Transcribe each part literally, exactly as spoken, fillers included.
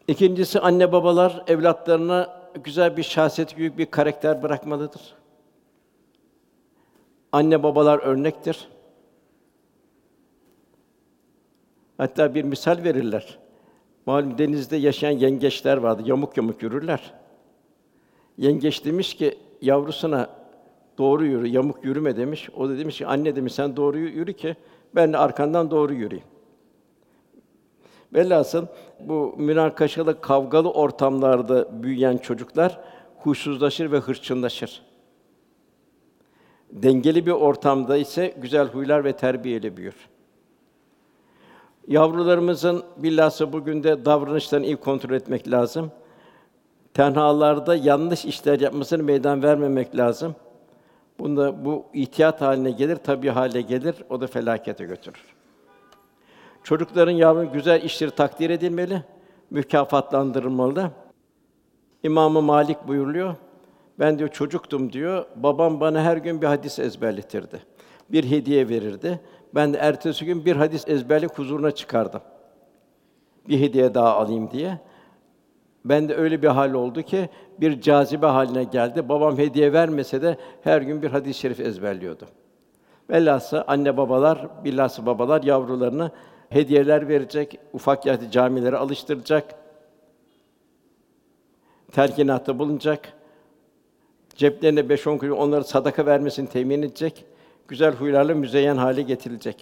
İkincisi, anne babalar evlatlarına güzel bir şahsiyet, büyük bir karakter bırakmalıdır. Anne babalar örnektir. Hatta bir misal verirler. Malum denizde yaşayan yengeçler vardı, yamuk yamuk yürürler. Yengeç demiş ki yavrusuna, doğru yürü, yamuk yürüme demiş. O da demiş ki, anne demiş, sen doğru yürü ki ben de arkandan doğru yürüyeyim. Velhasıl bu münakaşalı, kavgalı ortamlarda büyüyen çocuklar huysuzlaşır ve hırçınlaşır. Dengeli bir ortamda ise güzel huylar ve terbiyeyle büyür. Yavrularımızın bilhassa bugün de davranışlarını iyi kontrol etmek lazım. Tenhalarda yanlış işler yapmasına meydan vermemek lazım. Bunda bu ihtiyat haline gelir, tabii hale gelir, o da felakete götürür. Çocukların, yavrunun güzel işleri takdir edilmeli, mükafatlandırılmalı. İmam-ı Malik buyuruyor, ben diyor çocuktum diyor, babam bana her gün bir hadis ezberletirdi. Bir hediye verirdi. Ben de ertesi gün bir hadis ezberleyip huzuruna çıkardım. Bir hediye daha alayım diye. Ben de öyle bir hal oldu ki bir cazibe haline geldi. Babam hediye vermese de her gün bir hadis-i şerif ezberliyordu. Velhâsıl anne babalar, bilhassa babalar yavrularına hediyeler verecek, ufak yaşta camilere alıştıracak, telkinatta bulunacak, ceplerine beş on kuruş onlara sadaka vermesini temin edecek, güzel huylarla müzeyyen hale getirilecek.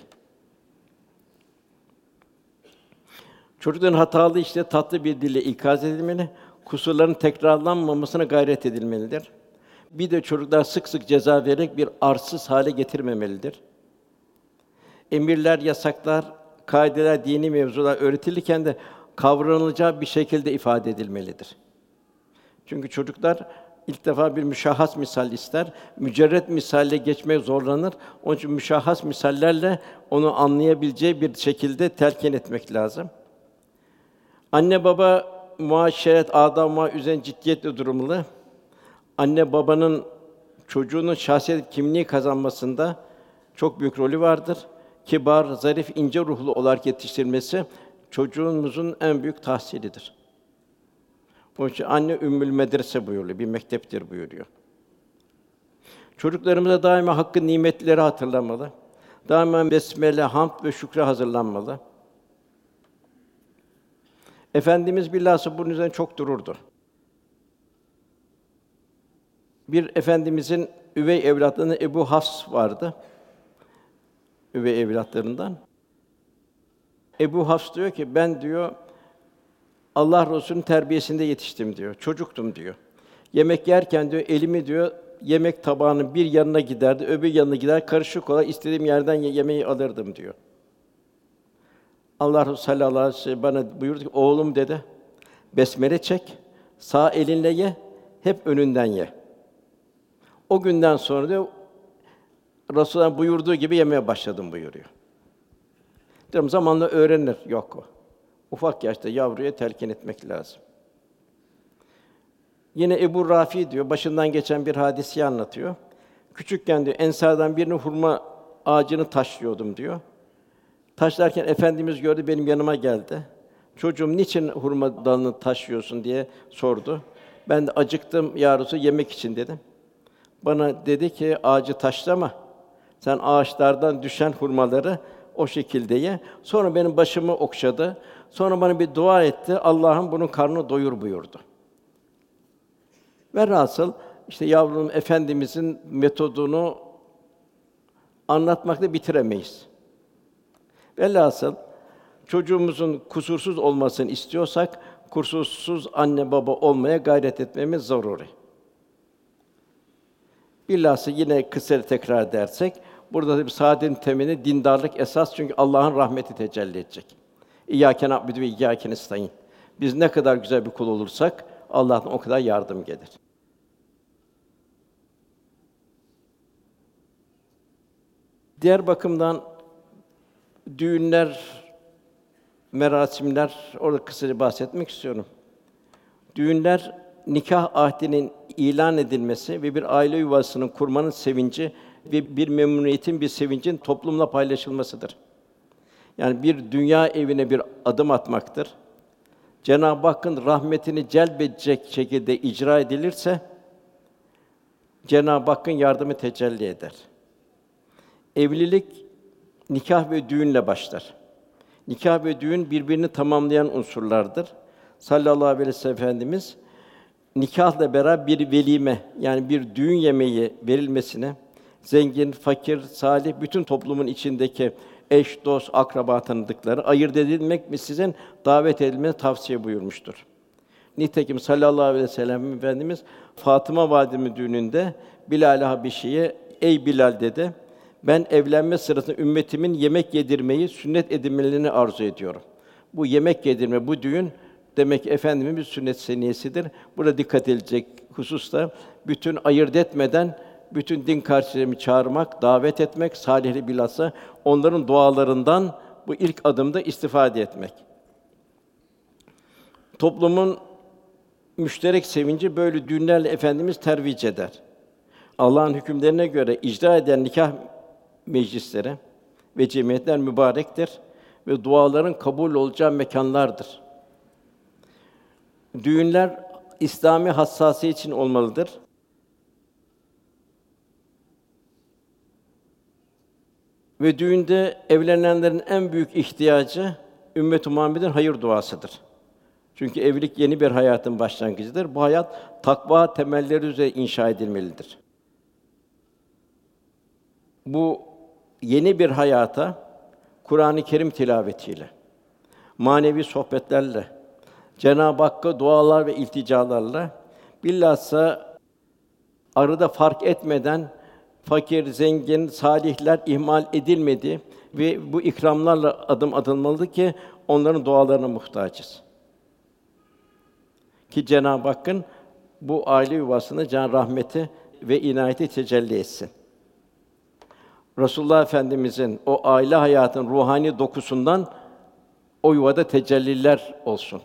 Çocukların hatalı işte tatlı bir dille ikaz edilmeli, kusurların tekrarlanmamasına gayret edilmelidir. Bir de çocuklar sık sık ceza vererek bir arsız hale getirmemelidir. Emirler, yasaklar, kaideler, dini mevzular öğretilirken de kavranılacağı bir şekilde ifade edilmelidir. Çünkü çocuklar ilk defa bir müşahhas misal ister, mücerret misalle geçmeye zorlanır. Onun için müşahhas misallerle onu anlayabileceği bir şekilde telkin etmek lazım. Anne baba muaşeret, adab-ı üzerine ciddiyetle durmalı. Anne babanın çocuğunun şahsiyet kimliği kazanmasında çok büyük rolü vardır. Kibar, zarif, ince ruhlu olarak yetiştirilmesi çocuğumuzun en büyük tahsilidir. Onun için anne ümmül medrese buyuruyor, bir mekteptir buyuruyor. Çocuklarımıza daima hakkın nimetleri hatırlamalı. Daima besmele, hamd ve şükre hazırlanmalı. Efendimiz bilhassa bunun üzerine çok dururdu. Bir efendimizin üvey evlatlarından Ebu Hafs vardı. Üvey evlatlarından. Ebu Hafs diyor ki ben diyor Allah Resulü'nün terbiyesinde yetiştim diyor. Çocuktum diyor. Yemek yerken diyor elimi diyor yemek tabağının bir yanına giderdi, öbür yanına gider karışık olarak istediğim yerden yemeği alırdım diyor. Allah Resulü sallallahu aleyhi ve sellem bana buyurdu ki oğlum dedi. Besmele çek, sağ elinle ye, hep önünden ye. O günden sonra diyor Resulullah'ın buyurduğu gibi yemeye başladım buyuruyor. Diyorum zamanla öğrenir. Yok o. Ufak yaşta yavruya telkin etmek lazım. Yine Ebu Rafi diyor, başından geçen bir hadiseyi anlatıyor. Küçükken diyor, Ensar'dan birinin hurma ağacını taşlıyordum diyor. Taşlarken Efendimiz gördü, benim yanıma geldi. Çocuğum niçin hurma dalını taşıyorsun diye sordu. Ben de acıktım ya Resulallah, yemek için dedim. Bana dedi ki ağacı taşlama. Sen ağaçlardan düşen hurmaları o şekilde ye. Sonra benim başımı okşadı. Sonra bana bir dua etti. Allah'ım bunun karnını doyur buyurdu. Velhasıl işte yavrum Efendimizin metodunu anlatmakla bitiremeyiz. Velhasıl çocuğumuzun kusursuz olmasını istiyorsak kusursuz anne baba olmaya gayret etmemiz zaruri. Bilhassa yine kısa tekrar dersek burada da bir saadetin temeli dindarlık esas çünkü Allah'ın rahmeti tecelli edecek. İyyâke na'budu ve iyyâke nestaîn. Biz ne kadar güzel bir kul olursak Allah'tan o kadar yardım gelir. Diğer bakımdan düğünler, merasimler, orada kısaca bahsetmek istiyorum. Düğünler, nikâh ahdinin ilan edilmesi ve bir aile yuvasının kurmanın sevinci ve bir memnuniyetin, bir sevincin toplumla paylaşılmasıdır. Yani bir dünya evine bir adım atmaktır. Cenab-ı Hakk'ın rahmetini celbedecek şekilde icra edilirse Cenab-ı Hakk'ın yardımı tecelli eder. Evlilik nikah ve düğünle başlar. Nikah ve düğün birbirini tamamlayan unsurlardır. Sallallahu aleyhi ve sellem Efendimiz nikahla beraber bir velime yani bir düğün yemeği verilmesine zengin, fakir, salih bütün toplumun içindeki eş, dost, akraba tanıdıkları ayırt edilmek mi sizin davet edilmenizi tavsiye buyurmuştur. Nitekim sallallahu aleyhi ve sellem Efendimiz Fatıma validemiz düğününde Bilal-i Habeşi'ye ey Bilal dedi. Ben evlenme sırasında ümmetimin yemek yedirmeyi sünnet edinmelerini arzu ediyorum. Bu yemek yedirme, bu düğün demek ki Efendimiz'in bir sünnet seniyesidir. Burada dikkat edilecek husus da bütün ayırt etmeden bütün din kardeşlerimi çağırmak, davet etmek, salihleri bilhassa onların dualarından bu ilk adımda istifade etmek. Toplumun müşterek sevinci böyle düğünlerle Efendimiz tervic eder. Allah'ın hükümlerine göre icra eden nikah meclisleri ve cemiyetler mübarektir ve duaların kabul olacağı mekânlardır. Düğünler İslami hassasiyet için olmalıdır. Ve düğünde evlenenlerin en büyük ihtiyacı ümmet-i Muhammed'in hayır duasıdır. Çünkü evlilik yeni bir hayatın başlangıcıdır. Bu hayat takva temelleri üzere inşa edilmelidir. Bu yeni bir hayata Kur'an-ı Kerim tilavetiyle, manevi sohbetlerle, Cenab-ı Hakk'a dualar ve ilticalarla, bilhassa arada fark etmeden fakir, zengin, salihler ihmal edilmedi ve bu ikramlarla adım atılmalıdır ki onların dualarına muhtacız. Ki Cenab-ı Hakk'ın bu aile yuvasına can rahmeti ve inayeti tecelli etsin. Resulullah Efendimizin o aile hayatının ruhani dokusundan o yuvada tecelliler olsun.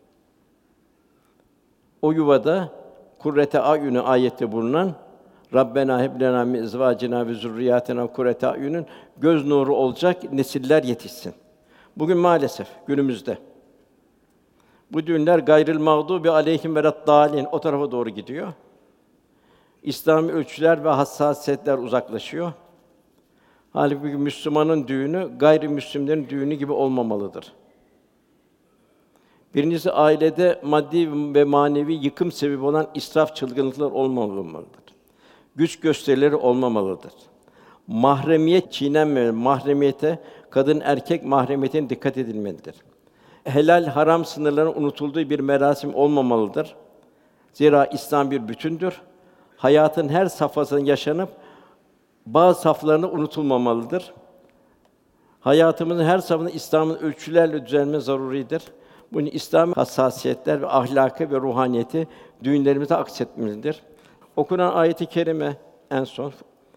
O yuvada kurrete a'yunu ayette bulunan Rabbena heb lena min ezvacina ve zurriyatina kurrete a'yunun göz nuru olacak nesiller yetişsin. Bugün maalesef günümüzde bu düğünler gayril mağdubi aleyhim veleddâlin o tarafa doğru gidiyor. İslami ölçüler ve hassasiyetler uzaklaşıyor. Halbuki Müslümanın düğünü gayrimüslimlerin düğünü gibi olmamalıdır. Birincisi ailede maddi ve manevi yıkım sebebi olan israf çılgınlıklar olmamalıdır. Güç gösterileri olmamalıdır. Mahremiyet çiğnenmemeli. Mahremiyete, kadın erkek mahremiyetine dikkat edilmelidir. Helal haram sınırlarının unutulduğu bir merasim olmamalıdır. Zira İslam bir bütündür. Hayatın her safhasında yaşanıp bazı saflarında unutulmamalıdır. Hayatımızın her safhasında İslam'ın ölçülerle düzenlenmesi zaruridir. Bunun İslami hassasiyetler ve ahlakı ve ruhaniyeti düğünlerimize aksetmelidir. Okunan ayet-i kerime en son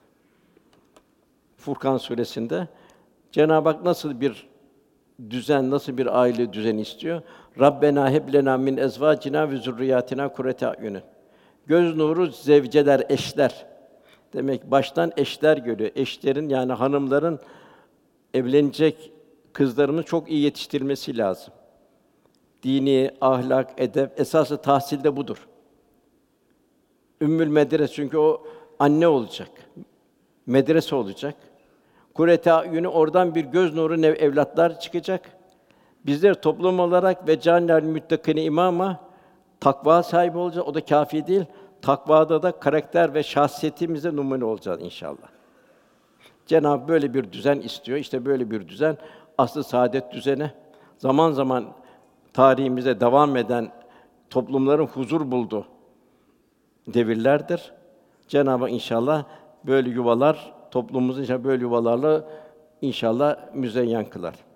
Furkan suresinde Cenab-ı Hak nasıl bir düzen, nasıl bir aile düzeni istiyor? Rabbena heb lena min ezvacina ve zurriyatina kurrete a'yun. Göz nuru zevceler, eşler. Demek baştan eşler görüyor. Eşlerin yani hanımların evlenecek kızlarımızı çok iyi yetiştirmesi lazım. Dini, ahlak, edep, esası tahsil de budur. Ümmül medres çünkü o anne olacak. Medrese olacak. Kurrete a'yunu oradan bir göz nuru nev evlatlar çıkacak. Bizler toplum olarak ve cânnel müttakine imama takva sahibi olacağız. O da kâfi değil. Takvada da karakter ve şahsiyetimize numune olacağız inşallah. Cenab-ı böyle bir düzen istiyor. İşte böyle bir düzen asıl saadet düzeni. Zaman zaman tarihimizde devam eden toplumların huzur bulduğu devirlerdir. Cenab-ı Hak inşallah böyle yuvalar toplumumuzu inşallah böyle yuvalarla inşallah müzeyyen kılar.